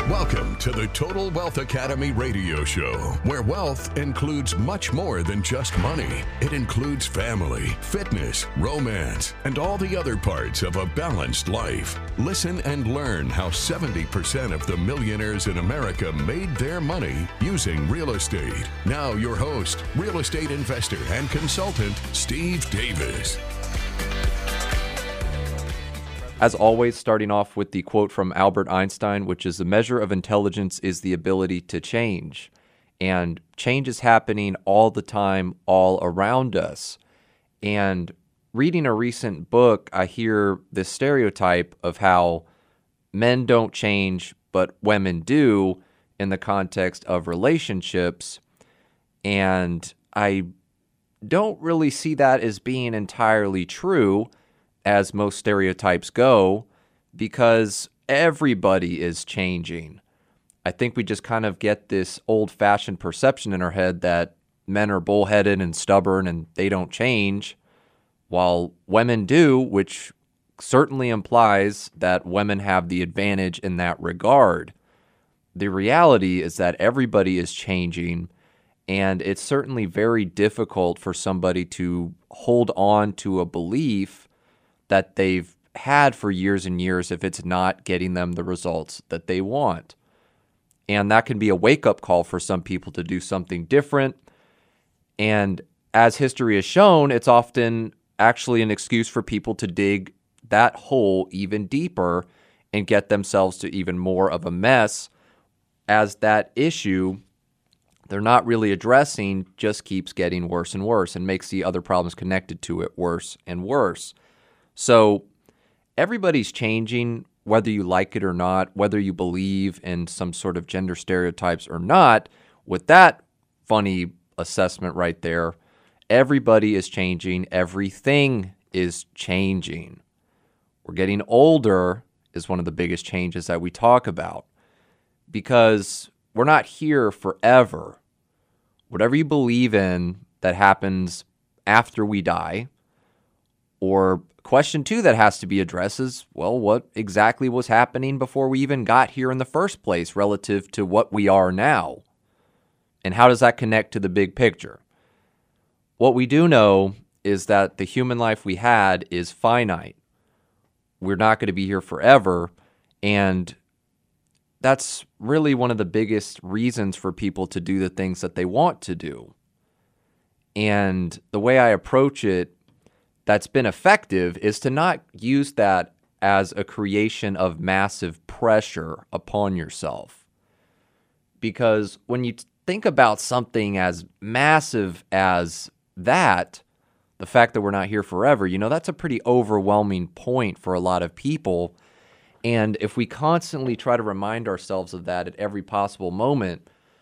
Welcome to the Total Wealth Academy radio show, where wealth includes much more than just money. It includes family, fitness, romance, and all the other parts of a balanced life. Listen and learn how 70% of the millionaires in America made their money using real estate. Now your host, real estate investor and consultant, Steve Davis. As always, starting off with the quote from Albert Einstein, which is the measure of intelligence is the ability to change. And change is happening all the time, all around us. And reading a recent book, I hear this stereotype of how men don't change, but women do in the context of relationships. And I don't really see that as being entirely true, as most stereotypes go, because everybody is changing. I think we just kind of get this old-fashioned perception in our head that men are bullheaded and stubborn and they don't change, while women do, which certainly implies that women have the advantage in that regard. The reality is that everybody is changing, and it's certainly very difficult for somebody to hold on to a belief that they've had for years and years if it's not getting them the results that they want. And that can be a wake-up call for some people to do something different. And as history has shown, it's often actually an excuse for people to dig that hole even deeper and get themselves to even more of a mess, as that issue they're not really addressing just keeps getting worse and worse and makes the other problems connected to it worse and worse. So everybody's changing, whether you like it or not, whether you believe in some sort of gender stereotypes or not. With that funny assessment right there, everybody is changing. Everything is changing. We're getting older is one of the biggest changes that we talk about, because we're not here forever. Whatever you believe in that happens after we die, or question two that has to be addressed is, well, what exactly was happening before we even got here in the first place relative to what we are now? And how does that connect to the big picture? What we do know is that the human life we had is finite. We're not going to be here forever, and that's really one of the biggest reasons for people to do the things that they want to do. And the way I approach it that's been effective is to not use that as a creation of massive pressure upon yourself. Because when you think about something as massive as that, the fact that we're not here forever, that's a pretty overwhelming point for a lot of people. And if we constantly try to remind ourselves of that at every possible moment,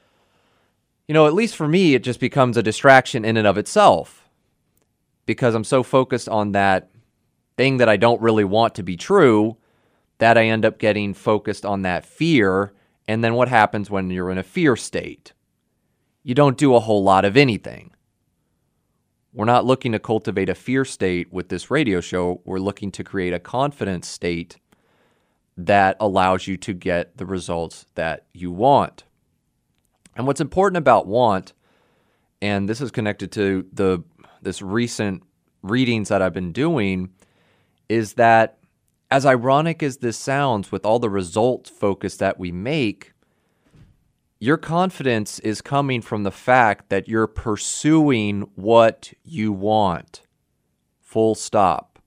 at least for me, it just becomes a distraction in and of itself. Because I'm so focused on that thing that I don't really want to be true that I end up getting focused on that fear. And then what happens when you're in a fear state? You don't do a whole lot of anything. We're not looking to cultivate a fear state with this radio show. We're looking to create a confidence state that allows you to get the results that you want. And what's important about want, and this is connected to this recent readings that I've been doing, is that as ironic as this sounds, with all the results focus that we make, your confidence is coming from the fact that you're pursuing what you want. Full stop.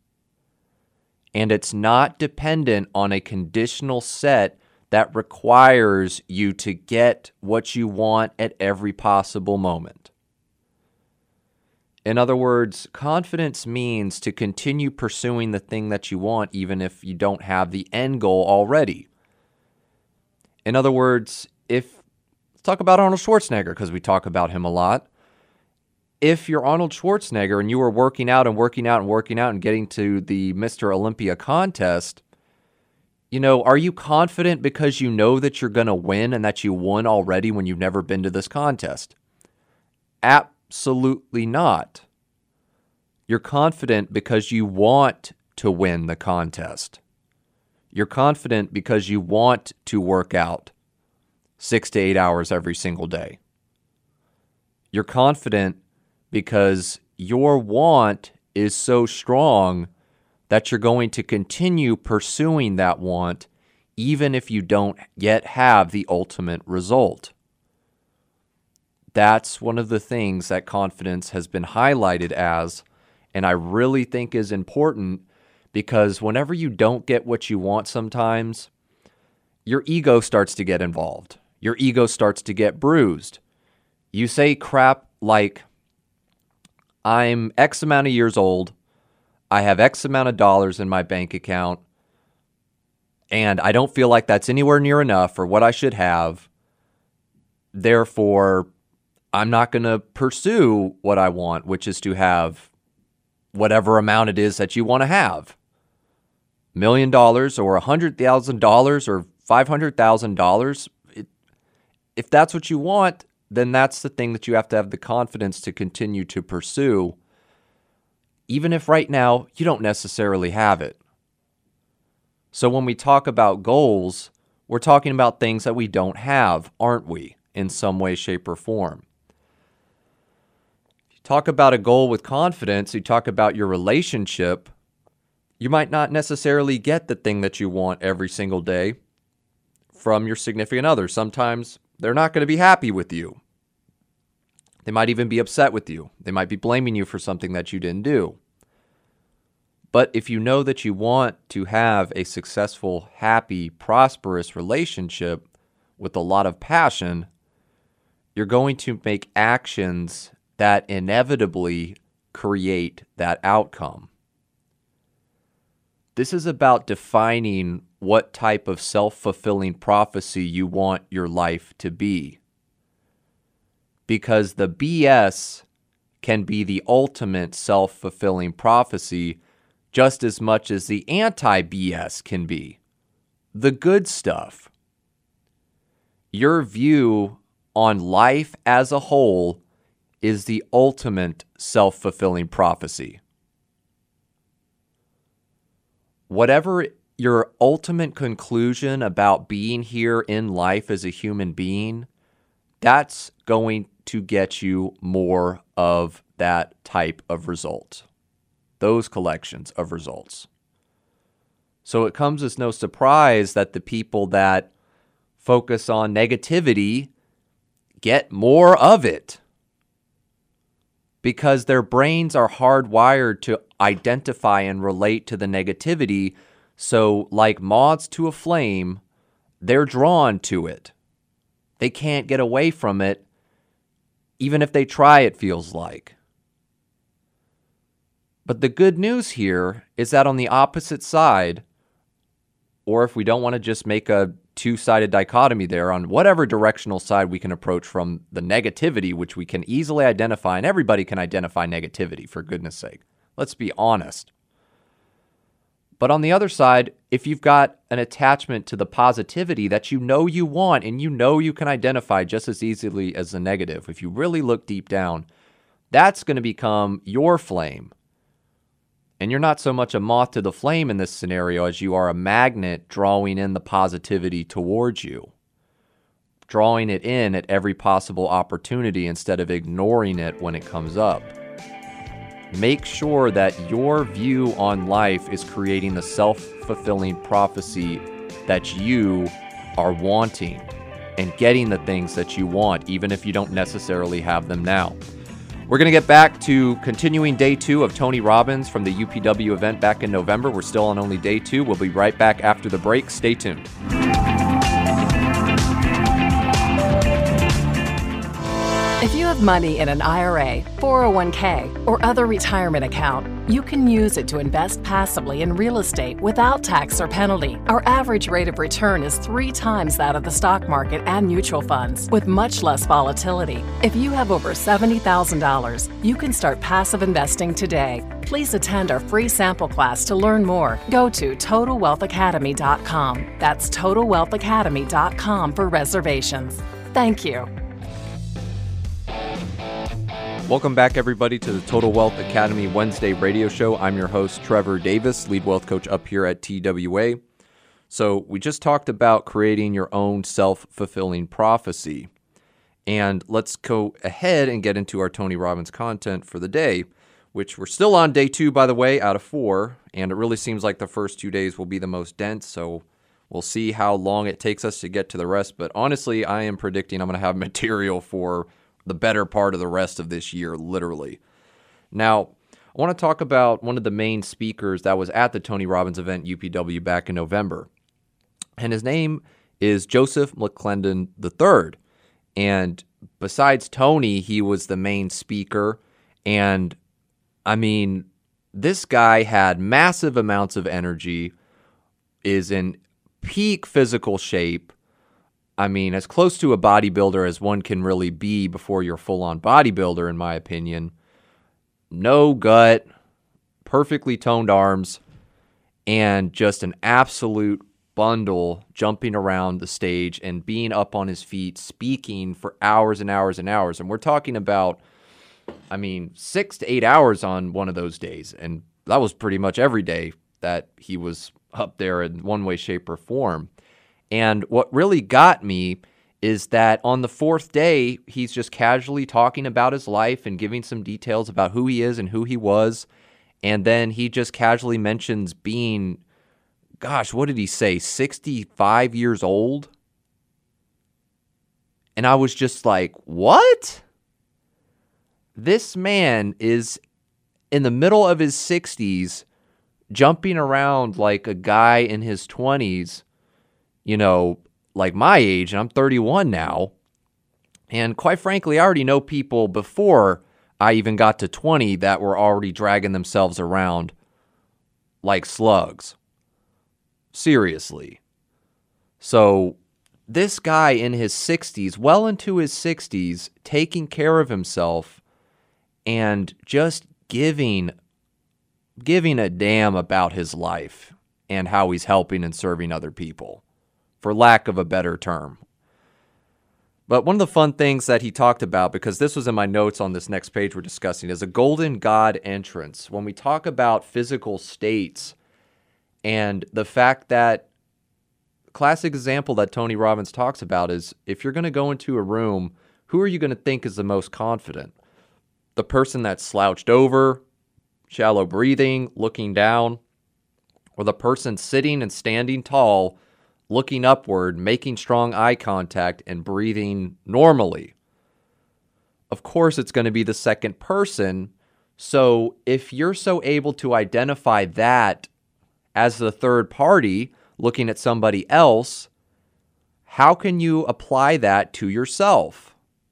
And it's not dependent on a conditional set that requires you to get what you want at every possible moment. In other words, confidence means to continue pursuing the thing that you want even if you don't have the end goal already. In other words, let's talk about Arnold Schwarzenegger, because we talk about him a lot. If you're Arnold Schwarzenegger and you were working out and getting to the Mr. Olympia contest, are you confident because you know that you're going to win and that you won already when you've never been to this contest? Absolutely not. You're confident because you want to win the contest. You're confident because you want to work out 6 to 8 hours every single day. You're confident because your want is so strong that you're going to continue pursuing that want even if you don't yet have the ultimate result. That's one of the things that confidence has been highlighted as, and I really think is important, because whenever you don't get what you want sometimes, your ego starts to get involved. Your ego starts to get bruised. You say crap like, I'm X amount of years old, I have X amount of dollars in my bank account, and I don't feel like that's anywhere near enough for what I should have. Therefore, I'm not going to pursue what I want, which is to have whatever amount it is that you want to have. $1 million or $100,000 or $500,000. If that's what you want, then that's the thing that you have to have the confidence to continue to pursue, even if right now you don't necessarily have it. So when we talk about goals, we're talking about things that we don't have, aren't we, in some way, shape, or form? If you talk about a goal with confidence, you talk about your relationship, you might not necessarily get the thing that you want every single day from your significant other. Sometimes they're not going to be happy with you. They might even be upset with you. They might be blaming you for something that you didn't do. But if you know that you want to have a successful, happy, prosperous relationship with a lot of passion, you're going to make actions that inevitably create that outcome. This is about defining what type of self-fulfilling prophecy you want your life to be. Because the BS can be the ultimate self-fulfilling prophecy just as much as the anti-BS can be. The good stuff. Your view on life as a whole is the ultimate self-fulfilling prophecy. Whatever your ultimate conclusion about being here in life as a human being, that's going to get you more of that type of result. Those collections of results. So it comes as no surprise that the people that focus on negativity get more of it, because their brains are hardwired to identify and relate to the negativity. So like moths to a flame, they're drawn to it. They can't get away from it, even if they try, it feels like. But the good news here is that on the opposite side, or if we don't want to just make a two-sided dichotomy there, on whatever directional side we can approach from the negativity, which we can easily identify, and everybody can identify negativity, for goodness sake. Let's be honest. But on the other side, if you've got an attachment to the positivity that you know you want and you know you can identify just as easily as the negative, if you really look deep down, that's going to become your flame. And you're not so much a moth to the flame in this scenario as you are a magnet drawing in the positivity towards you, drawing it in at every possible opportunity instead of ignoring it when it comes up. Make sure that your view on life is creating the self-fulfilling prophecy that you are wanting and getting the things that you want, even if you don't necessarily have them now. We're going to get back to continuing day 2 of Tony Robbins from the UPW event back in November. We're still on only day 2. We'll be right back after the break. Stay tuned. If you have money in an IRA, 401k, or other retirement account, you can use it to invest passively in real estate without tax or penalty. Our average rate of return is 3 times that of the stock market and mutual funds, with much less volatility. If you have over $70,000, you can start passive investing today. Please attend our free sample class to learn more. Go to TotalWealthAcademy.com. That's TotalWealthAcademy.com for reservations. Thank you. Welcome back, everybody, to the Total Wealth Academy Wednesday radio show. I'm your host, Trevor Davis, lead wealth coach up here at TWA. So we just talked about creating your own self-fulfilling prophecy. And let's go ahead and get into our Tony Robbins content for the day, which we're still on day 2, by the way, out of 4. And it really seems like the first 2 days will be the most dense. So we'll see how long it takes us to get to the rest. But honestly, I am predicting I'm going to have material for the better part of the rest of this year, literally. Now, I want to talk about one of the main speakers that was at the Tony Robbins event, UPW, back in November. And his name is Joseph McClendon III. And besides Tony, he was the main speaker. And I mean, this guy had massive amounts of energy, is in peak physical shape. I mean, as close to a bodybuilder as one can really be before you're full-on bodybuilder, in my opinion. No gut, perfectly toned arms, and just an absolute bundle jumping around the stage and being up on his feet, speaking for hours and hours and hours. And we're talking about, 6 to 8 hours on one of those days. And that was pretty much every day that he was up there in one way, shape, or form. And what really got me is that on the 4th day, he's just casually talking about his life and giving some details about who he is and who he was. And then he just casually mentions being, what did he say, 65 years old? And I was just like, what? This man is in the middle of his 60s, jumping around like a guy in his 20s, like my age, and I'm 31 now. And quite frankly, I already know people before I even got to 20 that were already dragging themselves around like slugs. Seriously. So this guy in his 60s, well into his 60s, taking care of himself and just giving a damn about his life and how he's helping and serving other people, for lack of a better term. But one of the fun things that he talked about, because this was in my notes on this next page we're discussing, is a golden God entrance. When we talk about physical states and the fact that, classic example that Tony Robbins talks about is, if you're going to go into a room, who are you going to think is the most confident? The person that's slouched over, shallow breathing, looking down, or the person sitting and standing tall, looking upward, making strong eye contact, and breathing normally? Of course, it's going to be the second person. So if you're so able to identify that as the third party looking at somebody else, how can you apply that to yourself?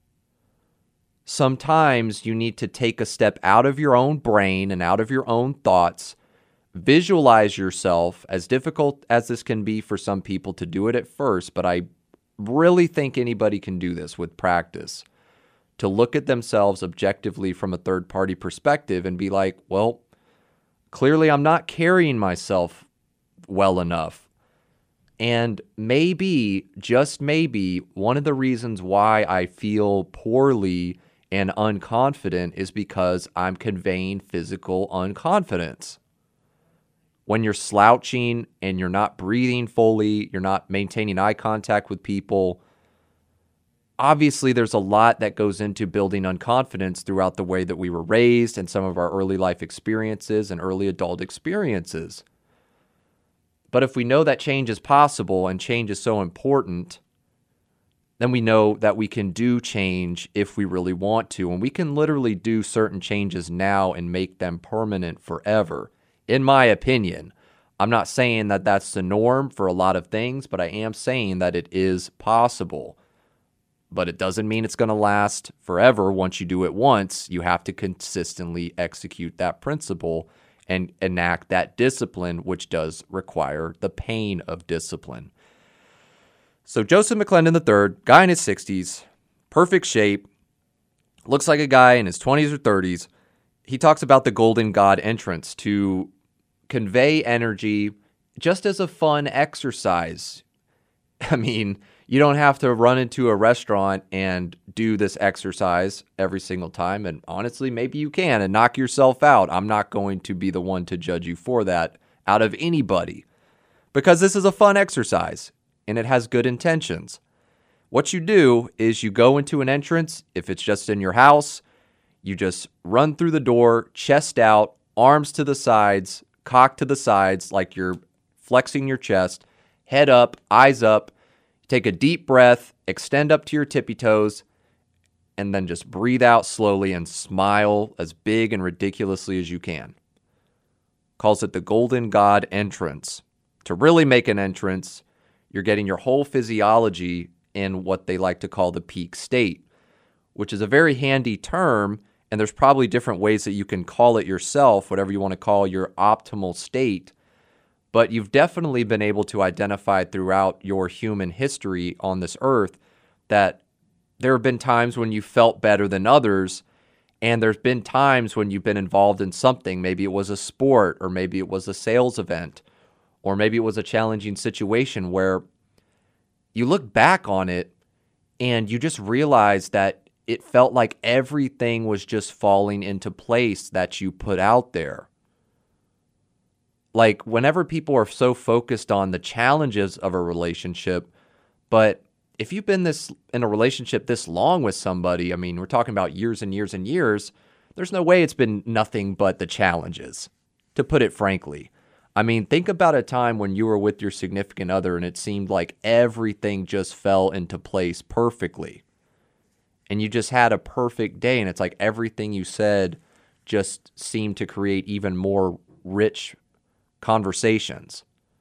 Sometimes you need to take a step out of your own brain and out of your own thoughts. Visualize yourself, as difficult as this can be for some people to do it at first, but I really think anybody can do this with practice, to look at themselves objectively from a third-party perspective and be like, well, clearly I'm not carrying myself well enough. And maybe, just maybe, one of the reasons why I feel poorly and unconfident is because I'm conveying physical unconfidence. When you're slouching and you're not breathing fully, you're not maintaining eye contact with people, obviously there's a lot that goes into building unconfidence throughout the way that we were raised and some of our early life experiences and early adult experiences. But if we know that change is possible and change is so important, then we know that we can do change if we really want to. And we can literally do certain changes now and make them permanent forever. In my opinion, I'm not saying that that's the norm for a lot of things, but I am saying that it is possible. But it doesn't mean it's going to last forever. Once you do it once, you have to consistently execute that principle and enact that discipline, which does require the pain of discipline. So Joseph McClendon III, guy in his 60s, perfect shape, looks like a guy in his 20s or 30s. He talks about the golden God entrance to convey energy just as a fun exercise. I mean, you don't have to run into a restaurant and do this exercise every single time. And honestly, maybe you can and knock yourself out. I'm not going to be the one to judge you for that out of anybody. because this is a fun exercise and it has good intentions. What you do is you go into an entrance. If it's just in your house, you just run through the door, chest out, arms to the sides, cock to the sides like you're flexing your chest, head up, eyes up. Take a deep breath, extend up to your tippy toes, and then just breathe out slowly and smile as big and ridiculously as you can. Calls it the Golden God entrance. To really make an entrance, you're getting your whole physiology in what they like to call the peak state, which is a very handy term, and there's probably different ways that you can call it yourself, whatever you want to call your optimal state. But you've definitely been able to identify throughout your human history on this earth that there have been times when you felt better than others, and there's been times when you've been involved in something. Maybe it was a sport, or maybe it was a sales event, or maybe it was a challenging situation where you look back on it and you just realize that it felt like everything was just falling into place that you put out there. Like, whenever people are so focused on the challenges of a relationship, but if you've been in a relationship this long with somebody, I mean, we're talking about years and years and years, there's no way it's been nothing but the challenges, to put it frankly. I mean, think about a time when you were with your significant other and it seemed like everything just fell into place perfectly. And you just had a perfect day, and it's like everything you said just seemed to create even more rich conversations.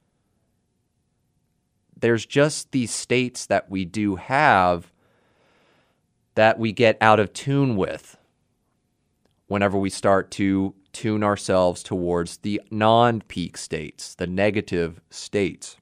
There's just these states that we do have that we get out of tune with whenever we start to tune ourselves towards the non-peak states, the negative states.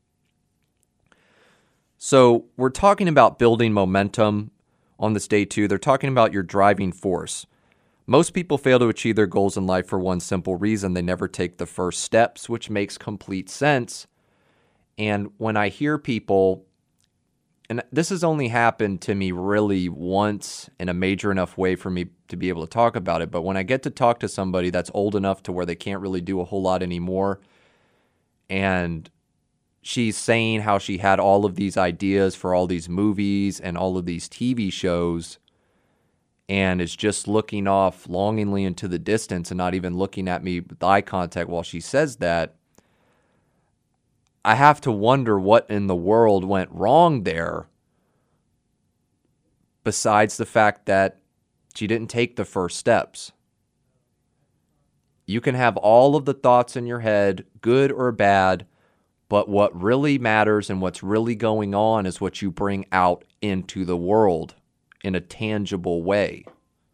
So we're talking about building momentum on this day 2. They're talking about your driving force. Most people fail to achieve their goals in life for one simple reason. They never take the first steps, which makes complete sense. And when I hear people, and this has only happened to me really once in a major enough way for me to be able to talk about it, but when I get to talk to somebody that's old enough to where they can't really do a whole lot anymore, and she's saying how she had all of these ideas for all these movies and all of these TV shows, and is just looking off longingly into the distance and not even looking at me with eye contact while she says that, I have to wonder what in the world went wrong there, besides the fact that she didn't take the first steps. You can have all of the thoughts in your head, good or bad, but what really matters and what's really going on is what you bring out into the world in a tangible way.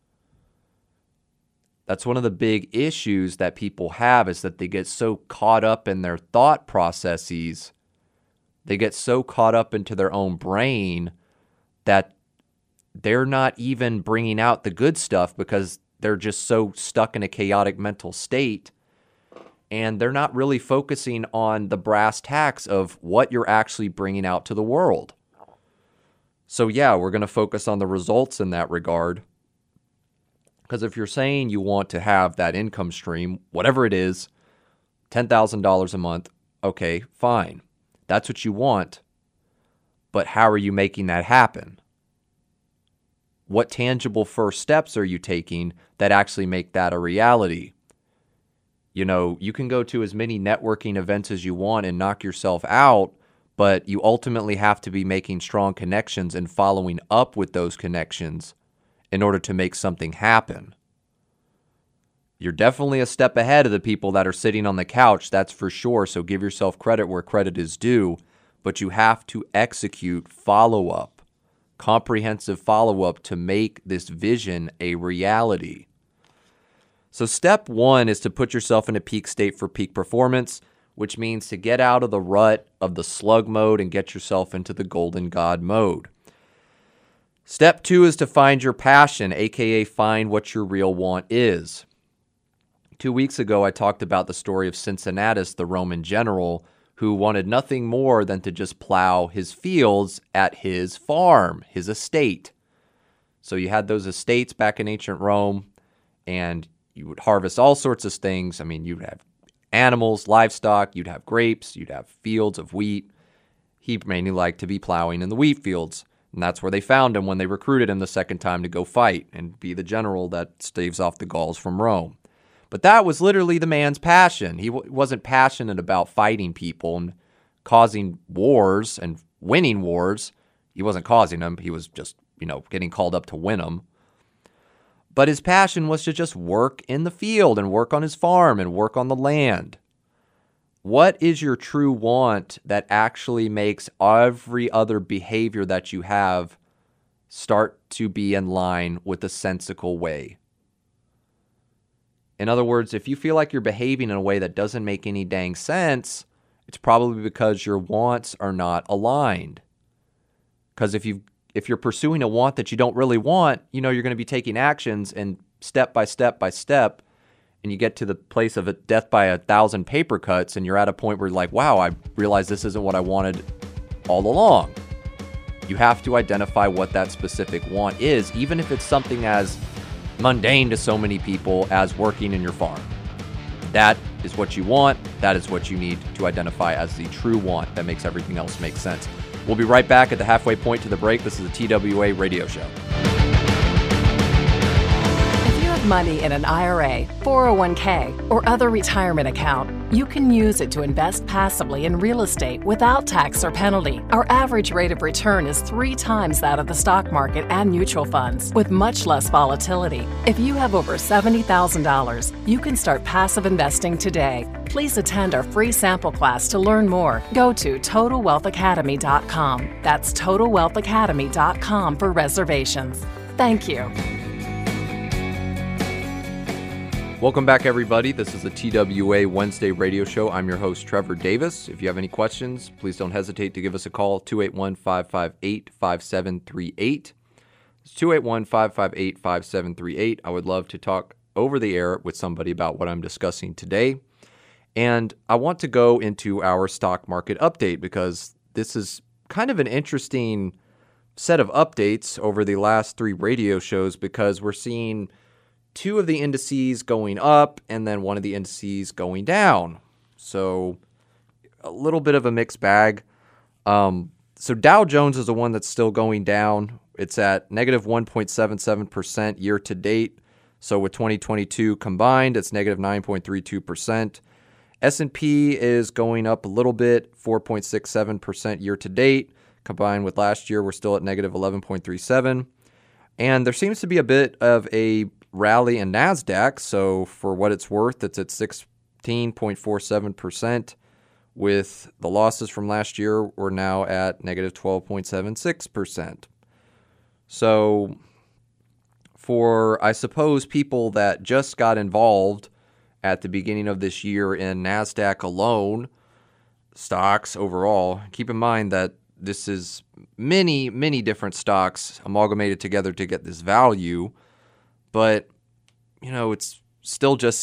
That's one of the big issues that people have, is that they get so caught up in their thought processes, they get so caught up into their own brain that they're not even bringing out the good stuff because they're just so stuck in a chaotic mental state, and they're not really focusing on the brass tacks of what you're actually bringing out to the world. So yeah, we're going to focus on the results in that regard. Because if you're saying you want to have that income stream, whatever it is, $10,000 a month, okay, fine. That's what you want. But how are you making that happen? What tangible first steps are you taking that actually make that a reality? You know, you can go to as many networking events as you want and knock yourself out, but you ultimately have to be making strong connections and following up with those connections in order to make something happen. You're definitely a step ahead of the people that are sitting on the couch, that's for sure, so give yourself credit where credit is due, but you have to execute follow-up, comprehensive follow-up to make this vision a reality. So step 1 is to put yourself in a peak state for peak performance, which means to get out of the rut of the slug mode and get yourself into the golden God mode. Step 2 is to find your passion, aka find what your real want is. 2 weeks ago, I talked about the story of Cincinnatus, the Roman general, who wanted nothing more than to just plow his fields at his farm, his estate. So you had those estates back in ancient Rome, and you would harvest all sorts of things. I mean, you'd have animals, livestock. You'd have grapes. You'd have fields of wheat. He mainly liked to be plowing in the wheat fields. And that's where they found him when they recruited him the second time to go fight and be the general that staves off the Gauls from Rome. But that was literally the man's passion. He wasn't passionate about fighting people and causing wars and winning wars. He wasn't causing them. He was just, getting called up to win them. But his passion was to just work in the field and work on his farm and work on the land. What is your true want that actually makes every other behavior that you have start to be in line with a sensical way? In other words, if you feel like you're behaving in a way that doesn't make any dang sense, it's probably because your wants are not aligned. Because if you're pursuing a want that you don't really want, you're going to be taking actions and step by step by step, and you get to the place of a death by 1,000 paper cuts, and you're at a point where you're like, wow, I realize this isn't what I wanted all along. You have to identify what that specific want is, even if it's something as mundane to so many people as working in your farm. That is what you want. That is what you need to identify as the true want that makes everything else make sense. We'll be right back at the halfway point to the break. This is a TWA radio show. If you have money in an IRA, 401k, or other retirement account, you can use it to invest passively in real estate without tax or penalty. Our average rate of return is 3 times that of the stock market and mutual funds, with much less volatility. If you have over $70,000, you can start passive investing today. Please attend our free sample class to learn more. Go to TotalWealthAcademy.com. That's TotalWealthAcademy.com for reservations. Thank you. Welcome back, everybody. This is the TWA Wednesday radio show. I'm your host, Trevor Davis. If you have any questions, please don't hesitate to give us a call, 281-558-5738. It's 281-558-5738. I would love to talk over the air with somebody about what I'm discussing today. And I want to go into our stock market update because this is kind of an interesting set of updates over the last 3 radio shows because we're seeing 2 of the indices going up and then 1 of the indices going down. So a little bit of a mixed bag. So Dow Jones is the one that's still going down. It's at negative 1.77% year to date. So with 2022 combined, it's negative 9.32%. S&P is going up a little bit, 4.67% year to date. Combined with last year, we're still at negative 11.37. And there seems to be a bit of a rally in NASDAQ, so for what it's worth, it's at 16.47%. With the losses from last year, we're now at negative 12.76%. So for, I suppose, people that just got involved at the beginning of this year in NASDAQ alone, stocks overall, keep in mind that this is many, many different stocks amalgamated together to get this value. But, it's still just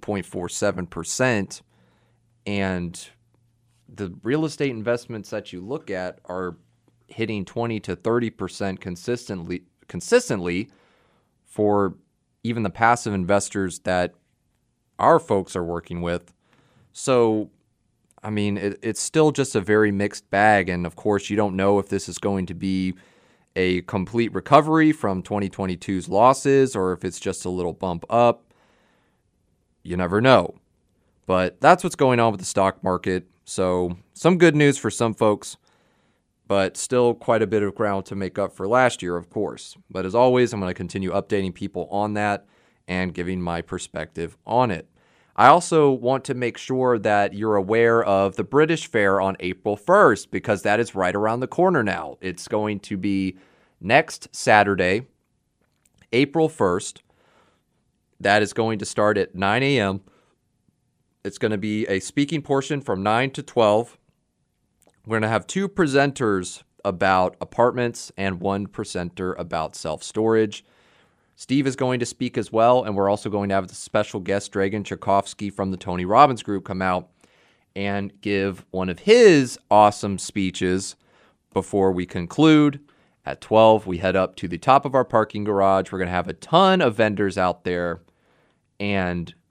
16.47%. And the real estate investments that you look at are hitting 20 to 30% consistently for even the passive investors that our folks are working with. So, it's still just a very mixed bag. And, of course, you don't know if this is going to be a complete recovery from 2022's losses or if it's just a little bump up. You never know. But that's what's going on with the stock market. So some good news for some folks, but still quite a bit of ground to make up for last year, of course. But as always, I'm going to continue updating people on that and giving my perspective on it. I also want to make sure that you're aware of the British Fair on April 1st, because that is right around the corner now. It's going to be next Saturday, April 1st. That is going to start at 9 a.m. It's going to be a speaking portion from 9 to 12. We're going to have 2 presenters about apartments and 1 presenter about self-storage. Steve is going to speak as well, and we're also going to have the special guest, Dragan Tchaikovsky from the Tony Robbins Group, come out and give one of his awesome speeches before we conclude. At 12, we head up to the top of our parking garage. We're going to have a ton of vendors out there, and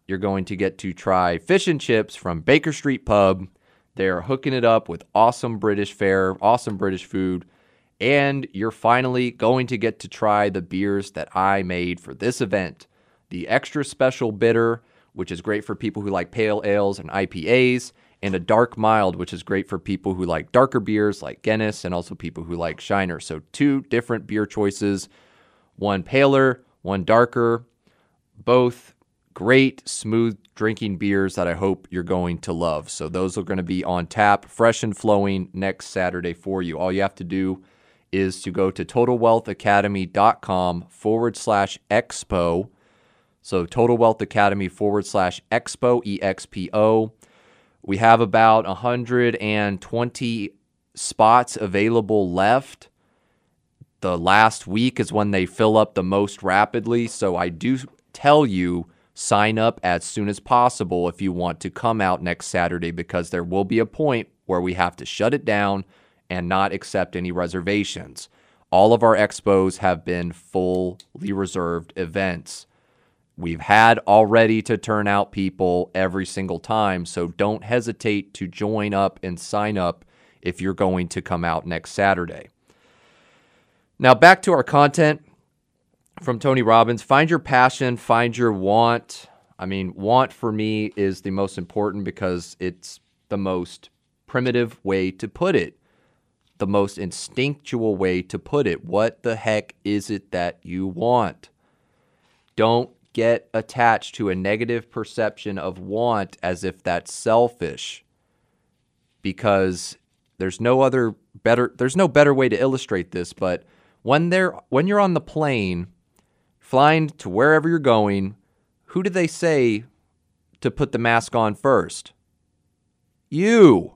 you're going to get to try fish and chips from Baker Street Pub. They're hooking it up with awesome British fare, awesome British food, and you're finally going to get to try the beers that I made for this event. The extra special bitter, which is great for people who like pale ales and IPAs, and a dark mild, which is great for people who like darker beers like Guinness and also people who like Shiner. So 2 different beer choices, one paler, one darker, both great, smooth drinking beers that I hope you're going to love. So those are going to be on tap, fresh and flowing next Saturday for you. All you have to do is to go to TotalWealthAcademy.com/expo. So Total Wealth Academy /expo, EXPO. We have about 120 spots available left. The last week is when they fill up the most rapidly. So I do tell you, sign up as soon as possible if you want to come out next Saturday, because there will be a point where we have to shut it down and not accept any reservations. All of our expos have been fully reserved events. We've had already to turn out people every single time, so don't hesitate to join up and sign up if you're going to come out next Saturday. Now back to our content from Tony Robbins. Find your passion, find your want. I mean, want for me is the most important because it's the most primitive way to put it, the most instinctual way to put it. What the heck is it that you want? Don't get attached to a negative perception of want as if that's selfish, because there's no better way to illustrate this. But when you're on the plane flying to wherever you're going, who do they say to put the mask on first? You.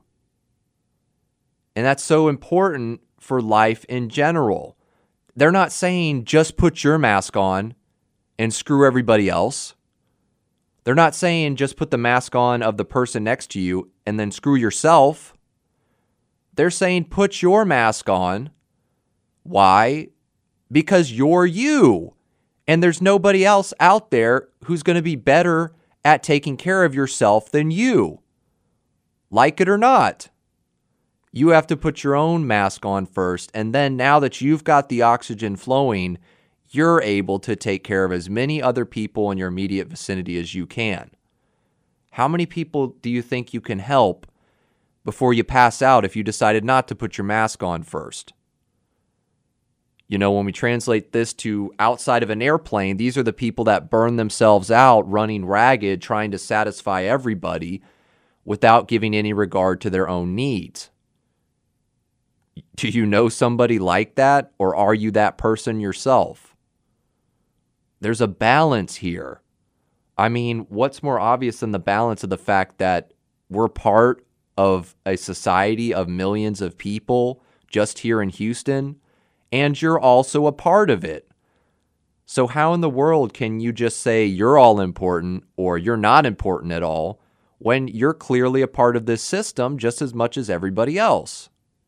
And that's so important for life in general. They're not saying just put your mask on and screw everybody else. They're not saying just put the mask on of the person next to you and then screw yourself. They're saying put your mask on. Why? Because you're you. And there's nobody else out there who's going to be better at taking care of yourself than you. Like it or not. You have to put your own mask on first. And then now that you've got the oxygen flowing, you're able to take care of as many other people in your immediate vicinity as you can. How many people do you think you can help before you pass out if you decided not to put your mask on first? You know, when we translate this to outside of an airplane, these are the people that burn themselves out running ragged, trying to satisfy everybody without giving any regard to their own needs. Do you know somebody like that, or are you that person yourself? There's a balance here. I mean, what's more obvious than the balance of the fact that we're part of a society of millions of people just here in Houston, and you're also a part of it. So how in the world can you just say you're all important or you're not important at all when you're clearly a part of this system just as much as everybody else?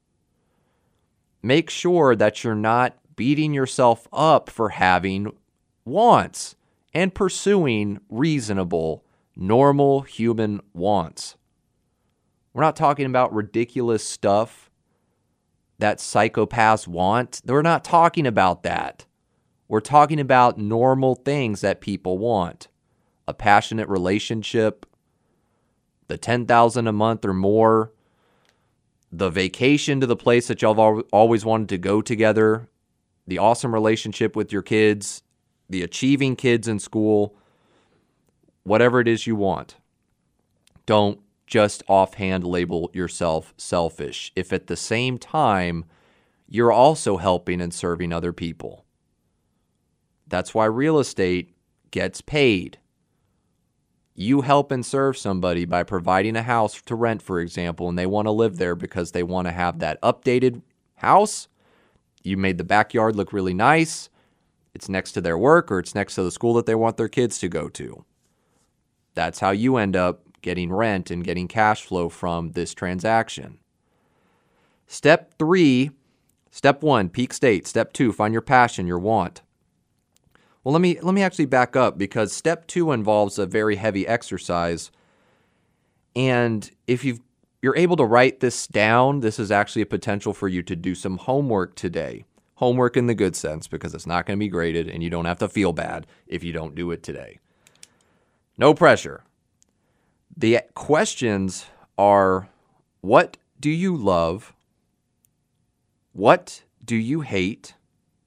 Make sure that you're not beating yourself up for having wants and pursuing reasonable, normal human wants. We're not talking about ridiculous stuff that psychopaths want. We're not talking about that. We're talking about normal things that people want. A passionate relationship, the $10,000 a month or more, the vacation to the place that y'all have always wanted to go together, the awesome relationship with your kids, the achieving kids in school, whatever it is you want. Don't just offhand label yourself selfish if at the same time you're also helping and serving other people. That's why real estate gets paid. You help and serve somebody by providing a house to rent, for example, and they want to live there because they want to have that updated house. You made the backyard look really nice. It's next to their work or it's next to the school that they want their kids to go to. That's how you end up getting rent and getting cash flow from this transaction. Step 1, peak state. Step 2, find your passion, your want. Well, let me actually back up, because step 2 involves a very heavy exercise. And if you're able to write this down, this is actually a potential for you to do some homework today. Homework in the good sense, because it's not going to be graded and you don't have to feel bad if you don't do it today. No pressure. The questions are, what do you love? What do you hate?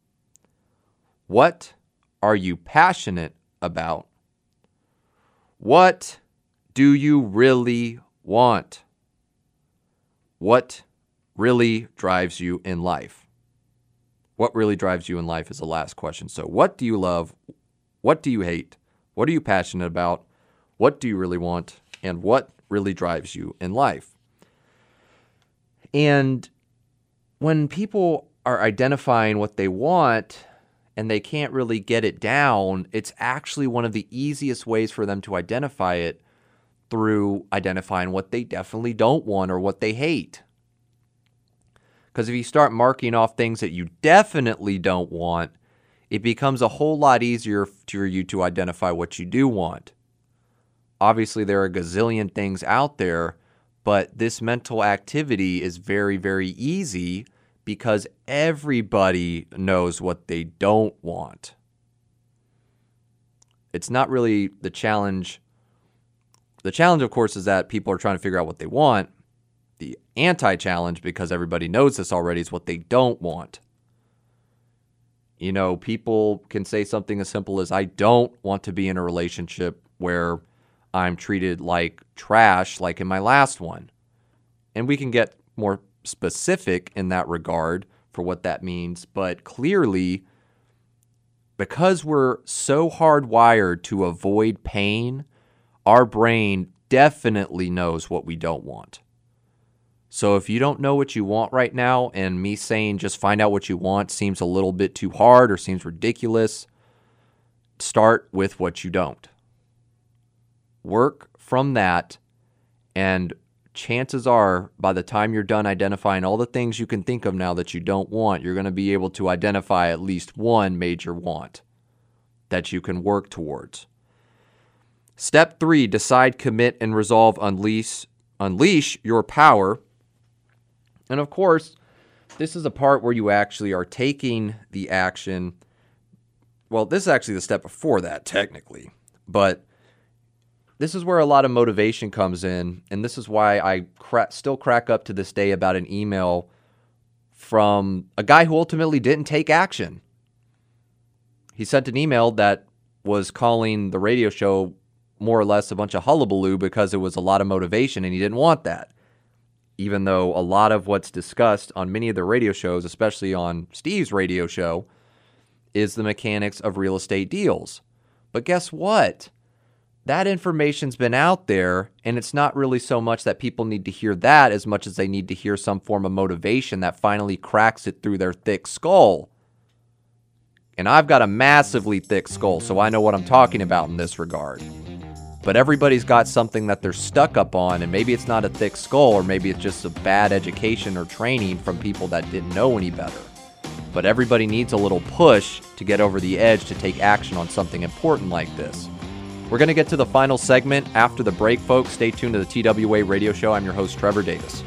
What are you passionate about? What do you really want? What really drives you in life? What really drives you in life is the last question. So what do you love? What do you hate? What are you passionate about? What do you really want? And what really drives you in life? And when people are identifying what they want and they can't really get it down, it's actually one of the easiest ways for them to identify it through identifying what they definitely don't want or what they hate. Because if you start marking off things that you definitely don't want, it becomes a whole lot easier for you to identify what you do want. Obviously, there are a gazillion things out there, but this mental activity is very, very easy because everybody knows what they don't want. It's not really the challenge. The challenge, of course, is that people are trying to figure out what they want. The anti-challenge, because everybody knows this already, is what they don't want. You know, people can say something as simple as, I don't want to be in a relationship where I'm treated like trash, like in my last one. And we can get more specific in that regard for what that means. But clearly, because we're so hardwired to avoid pain, our brain definitely knows what we don't want. So if you don't know what you want right now, and me saying just find out what you want seems a little bit too hard or seems ridiculous, start with what you don't. Work from that, and chances are by the time you're done identifying all the things you can think of now that you don't want, you're going to be able to identify at least one major want that you can work towards. Step 3, decide, commit, and resolve. Unleash your power. And of course, this is a part where you actually are taking the action. Well, this is actually the step before that, technically. But this is where a lot of motivation comes in. And this is why I still crack up to this day about an email from a guy who ultimately didn't take action. He sent an email that was calling the radio show more or less a bunch of hullabaloo because it was a lot of motivation, and he didn't want that. Even though a lot of what's discussed on many of the radio shows, especially on Steve's radio show, is the mechanics of real estate deals. But guess what? That information's been out there, and it's not really so much that people need to hear that as much as they need to hear some form of motivation that finally cracks it through their thick skull. And I've got a massively thick skull, so I know what I'm talking about in this regard. But everybody's got something that they're stuck up on, and maybe it's not a thick skull, or maybe it's just a bad education or training from people that didn't know any better. But everybody needs a little push to get over the edge to take action on something important like this. We're going to get to the final segment after the break, folks. Stay tuned to the TWA Radio Show. I'm your host, Trevor Davis.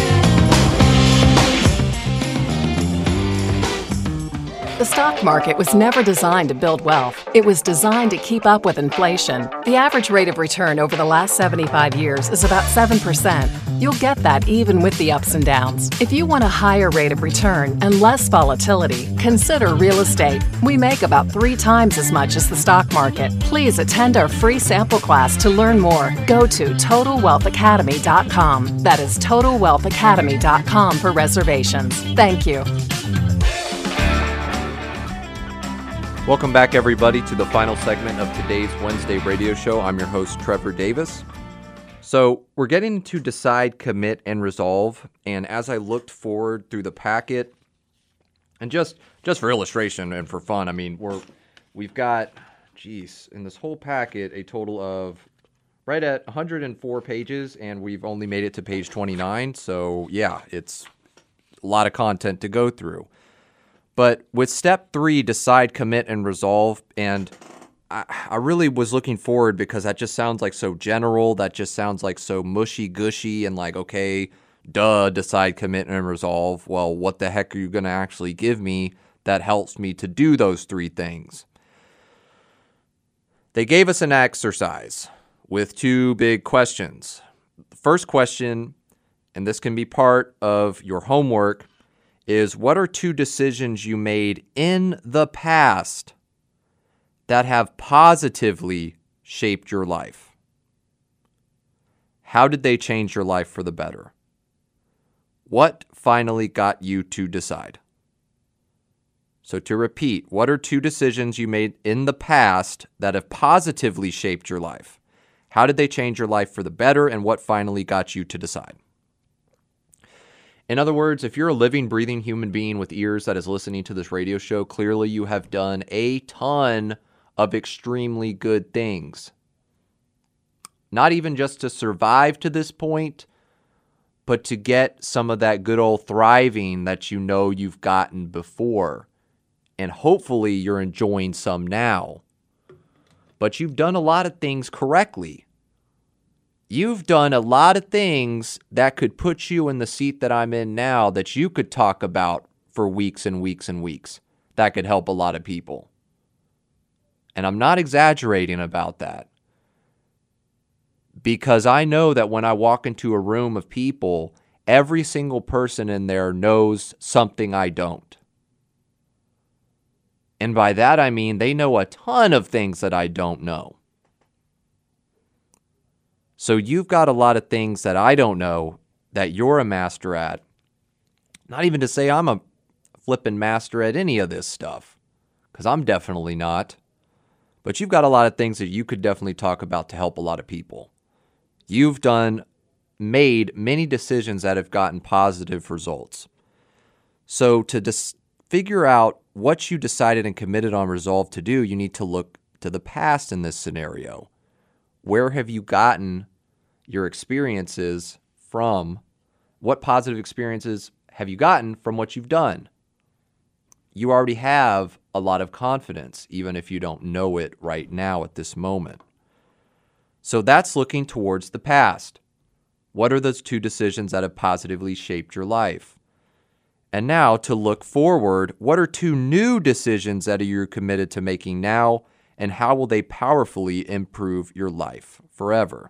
The stock market was never designed to build wealth. It was designed to keep up with inflation. The average rate of return over the last 75 years is about 7%. You'll get that even with the ups and downs. If you want a higher rate of return and less volatility, consider real estate. We make about 3 times as much as the stock market. Please attend our free sample class to learn more. Go to TotalWealthAcademy.com. That is TotalWealthAcademy.com for reservations. Thank you. Welcome back, everybody, to the final segment of today's Wednesday radio show. I'm your host, Trevor Davis. So we're getting to decide, commit, and resolve. And as I looked forward through the packet, and just for illustration and for fun, I mean, we've got, in this whole packet, a total of right at 104 pages, and we've only made it to page 29. So yeah, it's a lot of content to go through. But with step 3, decide, commit, and resolve, and I really was looking forward because that just sounds like so general. That just sounds like so mushy-gushy and like, okay, duh, decide, commit, and resolve. Well, what the heck are you going to actually give me that helps me to do those 3 things? They gave us an exercise with 2 big questions. The first question, and this can be part of your homework, is what are 2 decisions you made in the past that have positively shaped your life? How did they change your life for the better? What finally got you to decide? So to repeat, what are 2 decisions you made in the past that have positively shaped your life? How did they change your life for the better, and what finally got you to decide? In other words, if you're a living, breathing human being with ears that is listening to this radio show, clearly you have done a ton of extremely good things. Not even just to survive to this point, but to get some of that good old thriving that you know you've gotten before. And hopefully you're enjoying some now. But you've done a lot of things correctly. You've done a lot of things that could put you in the seat that I'm in now that you could talk about for weeks and weeks and weeks. That could help a lot of people. And I'm not exaggerating about that. Because I know that when I walk into a room of people, every single person in there knows something I don't. And by that I mean they know a ton of things that I don't know. So you've got a lot of things that I don't know that you're a master at. Not even to say I'm a flipping master at any of this stuff, because I'm definitely not. But you've got a lot of things that you could definitely talk about to help a lot of people. You've made many decisions that have gotten positive results. So to figure out what you decided and committed on resolve to do, you need to look to the past in this scenario. Where have you gotten your experiences from? What positive experiences have you gotten from what you've done? You already have a lot of confidence, even if you don't know it right now at this moment. So that's looking towards the past. What are those 2 decisions that have positively shaped your life? And now to look forward, what are 2 new decisions that you're committed to making now, and how will they powerfully improve your life forever?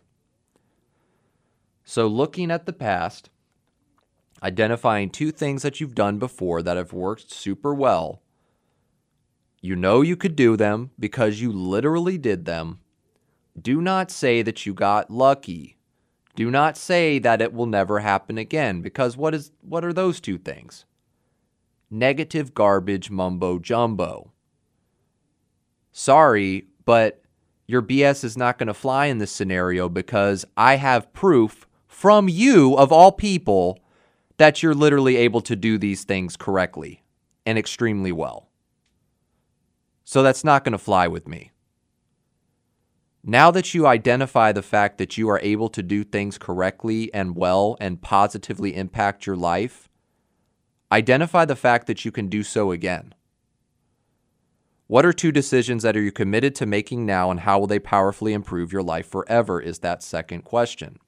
So looking at the past, identifying 2 things that you've done before that have worked super well. You know you could do them because you literally did them. Do not say that you got lucky. Do not say that it will never happen again, because what are those 2 things? Negative garbage mumbo jumbo. Sorry, but your BS is not going to fly in this scenario, because I have proof from you, of all people, that you're literally able to do these things correctly and extremely well. So that's not going to fly with me. Now that you identify the fact that you are able to do things correctly and well and positively impact your life, identify the fact that you can do so again. What are 2 decisions that are you committed to making now, and how will they powerfully improve your life forever is that second question.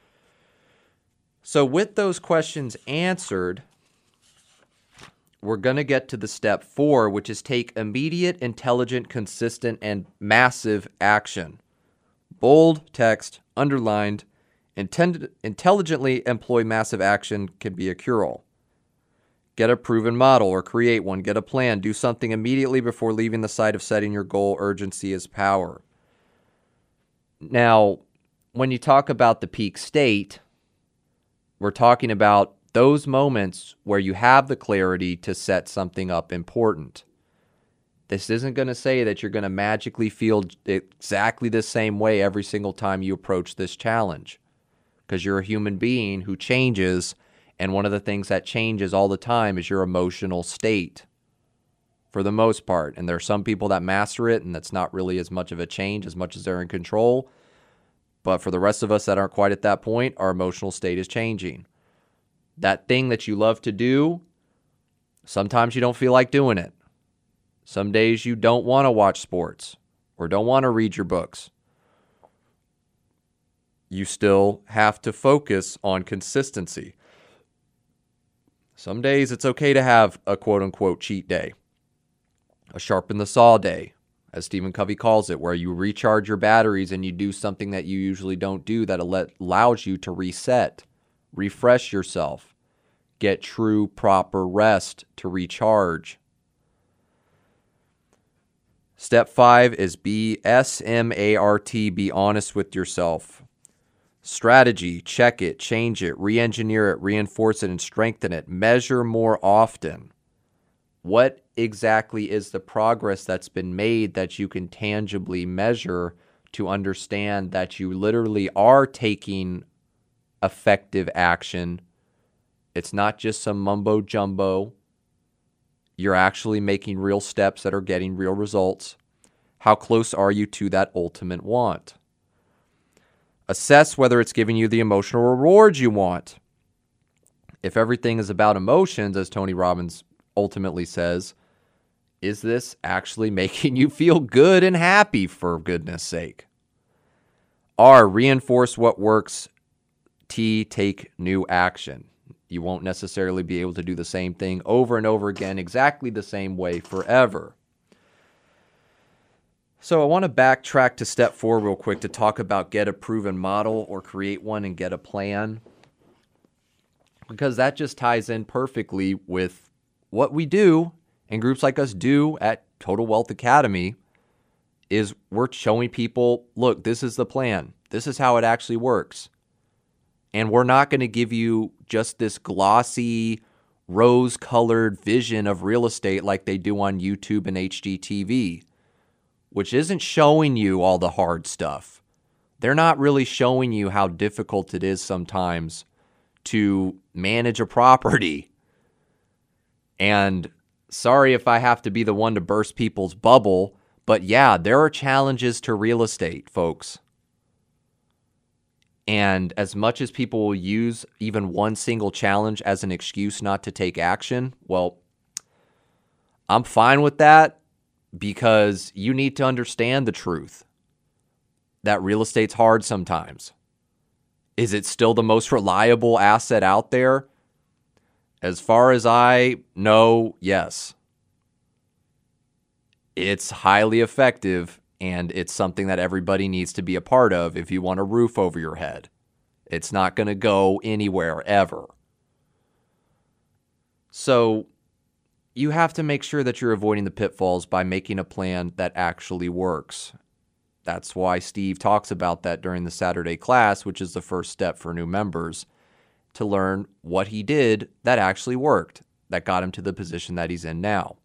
So with those questions answered, we're going to get to the step 4, which is take immediate, intelligent, consistent, and massive action. Bold text, underlined, intelligently employ massive action can be a cure-all. Get a proven model or create one. Get a plan. Do something immediately before leaving the site of setting your goal. Urgency is power. Now, when you talk about the peak state, we're talking about those moments where you have the clarity to set something up important. This isn't going to say that you're going to magically feel exactly the same way every single time you approach this challenge, because you're a human being who changes, and one of the things that changes all the time is your emotional state, for the most part. And there are some people that master it, and that's not really as much of a change as much as they're in control. But for the rest of us that aren't quite at that point, our emotional state is changing. That thing that you love to do, Sometimes you don't feel like doing it. Some days you don't want to watch sports or don't want to read your books. You still have to focus on consistency. Some days it's okay to have a quote-unquote cheat day, a sharpen the saw day, as Stephen Covey calls it, where you recharge your batteries and you do something that you usually don't do that allows you to reset, refresh yourself, get true, proper rest to recharge. Step 5 is be S-M-A-R-T, be honest with yourself. Strategy, check it, change it, re-engineer it, reinforce it, and strengthen it. Measure more often. What exactly is the progress that's been made that you can tangibly measure to understand that you literally are taking effective action? It's not just some mumbo jumbo. You're actually making real steps that are getting real results. How close are you to that ultimate want? Assess whether it's giving you the emotional rewards you want. If everything is about emotions, as Tony Robbins ultimately says, is this actually making you feel good and happy, for goodness sake? R, reinforce what works. T, take new action. You won't necessarily be able to do the same thing over and over again, exactly the same way forever. So I want to backtrack to step 4 real quick to talk about get a proven model or create one and get a plan, because that just ties in perfectly with what we do and groups like us do at Total Wealth Academy. Is we're showing people, look, this is the plan. This is how it actually works. And we're not going to give you just this glossy, rose-colored vision of real estate like they do on YouTube and HGTV, which isn't showing you all the hard stuff. They're not really showing you how difficult it is sometimes to manage a property. And sorry if I have to be the one to burst people's bubble, but yeah, there are challenges to real estate, folks. And as much as people will use even one single challenge as an excuse not to take action, well, I'm fine with that, because you need to understand the truth that real estate's hard sometimes. Is it still the most reliable asset out there? As far as I know, yes. It's highly effective, and it's something that everybody needs to be a part of if you want a roof over your head. It's not going to go anywhere ever. So you have to make sure that you're avoiding the pitfalls by making a plan that actually works. That's why Steve talks about that during the Saturday class, which is the first step for new members, to learn what he did that actually worked, that got him to the position that he's in now.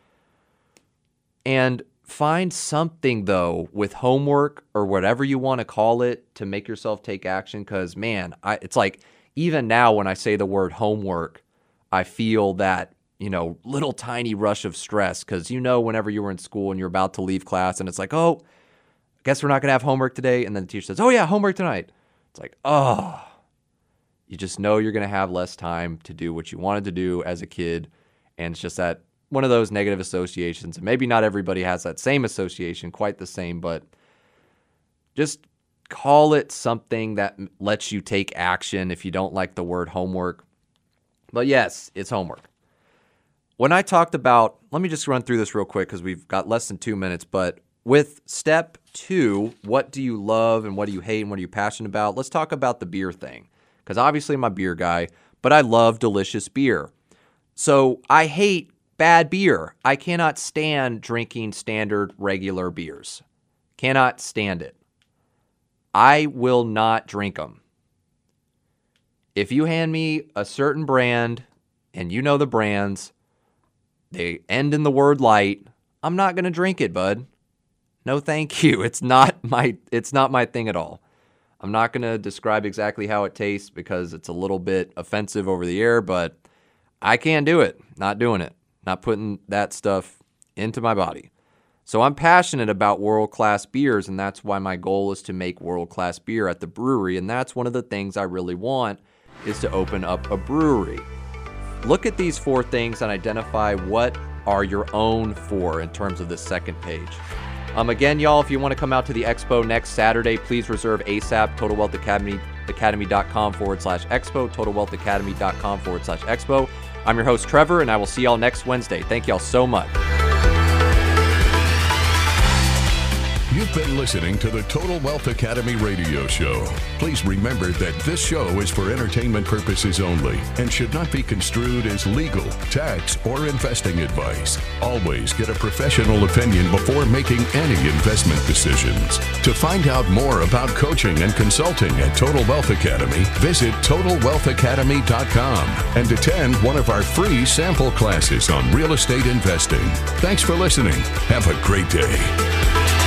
And find something, though, with homework or whatever you want to call it, to make yourself take action. Because, man, it's like, even now when I say the word homework, I feel that, little tiny rush of stress. Because, whenever you were in school and you're about to leave class and it's like, oh, I guess we're not going to have homework today. And then the teacher says, oh, yeah, homework tonight. It's like, oh, you just know you're going to have less time to do what you wanted to do as a kid. And it's just that one of those negative associations. And maybe not everybody has that same association, quite the same, but just call it something that lets you take action if you don't like the word homework. But yes, it's homework. When I talked about, let me just run through this real quick because we've got less than 2 minutes, but with step 2, what do you love and what do you hate and what are you passionate about? Let's talk about the beer thing, because obviously I'm a beer guy, but I love delicious beer. So I hate bad beer. I cannot stand drinking standard regular beers. Cannot stand it. I will not drink them. If you hand me a certain brand, and you know the brands, they end in the word light, I'm not going to drink it, bud. No, thank you. It's not my thing at all. I'm not going to describe exactly how it tastes because it's a little bit offensive over the air, but I can't do it. Not doing it. Not putting that stuff into my body. So I'm passionate about world-class beers, and that's why my goal is to make world-class beer at the brewery, and that's one of the things I really want, is to open up a brewery. look at these 4 things and identify what are your own 4 in terms of this second page. Again, y'all, if you want to come out to the expo next Saturday, please reserve ASAP. TotalWealthAcademy.com/expo. TotalWealthAcademy.com/expo. I'm your host, Trevor, and I will see y'all next Wednesday. Thank y'all so much. You've been listening to the Total Wealth Academy radio show. Please remember that this show is for entertainment purposes only and should not be construed as legal, tax, or investing advice. Always get a professional opinion before making any investment decisions. To find out more about coaching and consulting at Total Wealth Academy, visit TotalWealthAcademy.com and attend one of our free sample classes on real estate investing. Thanks for listening. Have a great day.